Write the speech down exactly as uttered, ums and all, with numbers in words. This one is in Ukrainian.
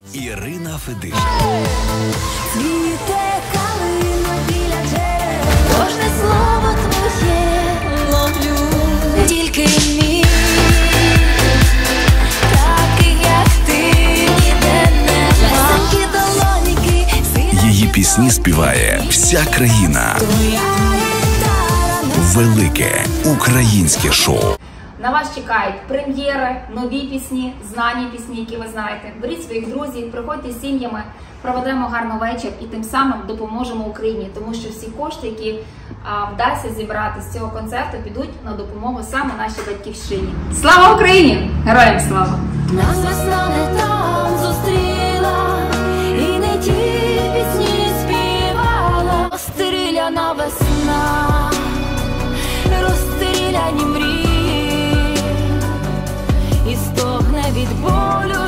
Ірина Федишин. Цвіте калина біля джерел, кожне слово твоє ловлю. Тільки мій, такий, як ти, ніде не лесенькі долоніки. Її пісні співає вся країна. Твоя гітара. Велике українське шоу. На вас чекають прем'єри, нові пісні, знані пісні, які ви знаєте. Беріть своїх друзів, приходьте з сім'ями, проведемо гарний вечір і тим самим допоможемо Україні. Тому що всі кошти, які а, вдасться зібрати з цього концерту, підуть на допомогу саме нашій батьківщині. Слава Україні! Героям слава! Нас весна не там зустріла, і не ті пісні співала. Розстріляна весна, розстріляні мрії, і стогне від болю